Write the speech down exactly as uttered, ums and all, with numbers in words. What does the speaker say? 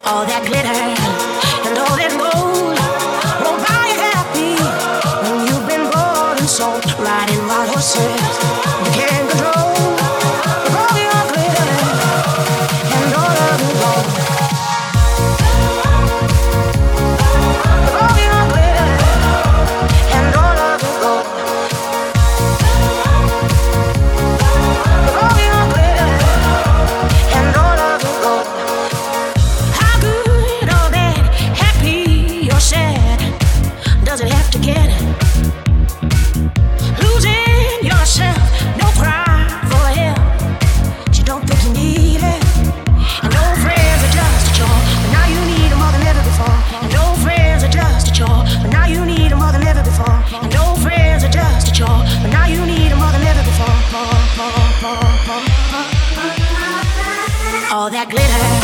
All that glitter and all that gold won't buy you happy when you've been bought and sold, riding wild horses you can't control. With all your glitter and all of the gold, with all your glitter and all of the gold, with all your glitter and all of the gold. Does it have to get losing yourself? No cry for help. You don't think you need it. And no friends are just a chore, but now you need them more than ever before. And no friends are just a chore, but now you need them more than ever before. And no friends are just a chore, but now you need them more than ever before. All that glitter